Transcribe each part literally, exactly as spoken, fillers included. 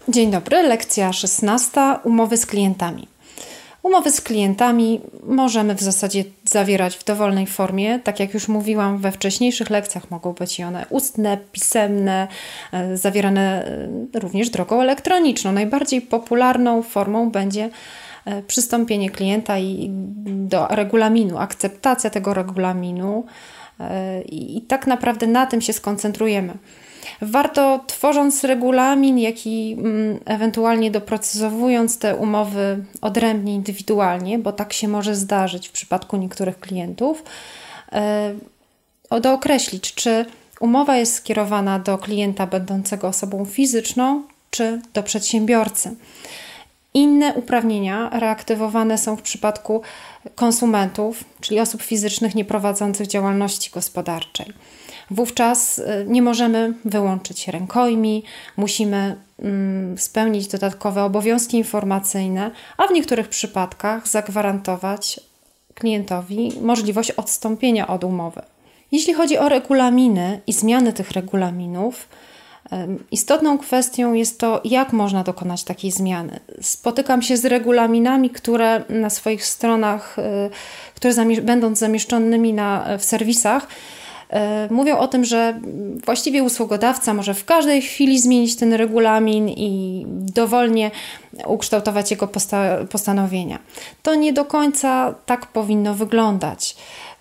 Dzień dobry, lekcja szesnasta. Umowy z klientami. Umowy z klientami możemy w zasadzie zawierać w dowolnej formie. Tak jak już mówiłam we wcześniejszych lekcjach, mogą być i one ustne, pisemne, zawierane również drogą elektroniczną. Najbardziej popularną formą będzie przystąpienie klienta i do regulaminu, akceptacja tego regulaminu i, i tak naprawdę na tym się skoncentrujemy. Warto, tworząc regulamin, jak i mm, ewentualnie doprecyzowując te umowy odrębnie, indywidualnie, bo tak się może zdarzyć w przypadku niektórych klientów, yy, dookreślić, czy umowa jest skierowana do klienta będącego osobą fizyczną, czy do przedsiębiorcy. Inne uprawnienia reaktywowane są w przypadku konsumentów, czyli osób fizycznych nieprowadzących działalności gospodarczej. Wówczas nie możemy wyłączyć rękojmi, musimy mm, spełnić dodatkowe obowiązki informacyjne, a w niektórych przypadkach zagwarantować klientowi możliwość odstąpienia od umowy. Jeśli chodzi o regulaminy i zmiany tych regulaminów, istotną kwestią jest to, jak można dokonać takiej zmiany. Spotykam się z regulaminami, które na swoich stronach, które zami- będąc zamieszczonymi na, w serwisach, mówią o tym, że właściwie usługodawca może w każdej chwili zmienić ten regulamin i dowolnie ukształtować jego posta- postanowienia. To nie do końca tak powinno wyglądać.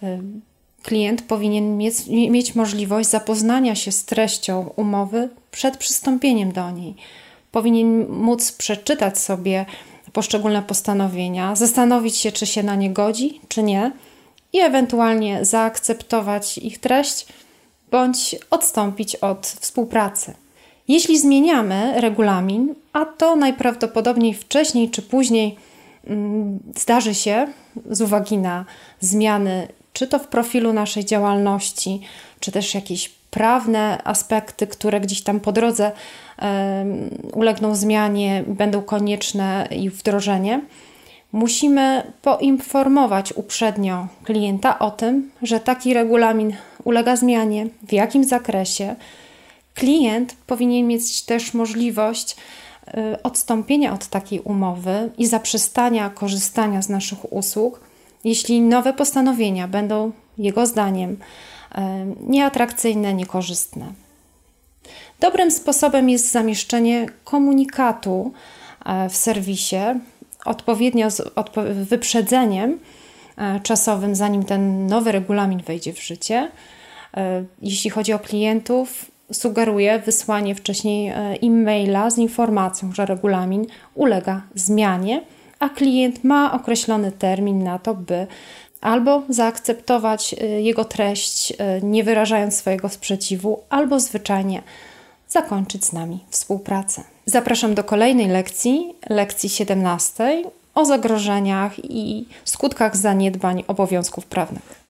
Klient powinien mieć, mieć możliwość zapoznania się z treścią umowy przed przystąpieniem do niej. Powinien móc przeczytać sobie poszczególne postanowienia, zastanowić się, czy się na nie godzi, czy nie, i ewentualnie zaakceptować ich treść bądź odstąpić od współpracy. Jeśli zmieniamy regulamin, a to najprawdopodobniej wcześniej czy później mm, zdarzy się z uwagi na zmiany, czy to w profilu naszej działalności, czy też jakieś prawne aspekty, które gdzieś tam po drodze um, ulegną zmianie, będą konieczne ich wdrożenie, musimy poinformować uprzednio klienta o tym, że taki regulamin ulega zmianie, w jakim zakresie. Klient powinien mieć też możliwość y, odstąpienia od takiej umowy i zaprzestania korzystania z naszych usług, jeśli nowe postanowienia będą jego zdaniem y, nieatrakcyjne, niekorzystne. Dobrym sposobem jest zamieszczenie komunikatu y, w serwisie, odpowiednio z odpo- wyprzedzeniem e, czasowym, zanim ten nowy regulamin wejdzie w życie. E, jeśli chodzi o klientów, sugeruję wysłanie wcześniej e, e-maila z informacją, że regulamin ulega zmianie, a klient ma określony termin na to, by albo zaakceptować e, jego treść, e, nie wyrażając swojego sprzeciwu, albo zwyczajnie zakończyć z nami współpracę. Zapraszam do kolejnej lekcji, lekcji siedemnastej, o zagrożeniach i skutkach zaniedbań obowiązków prawnych.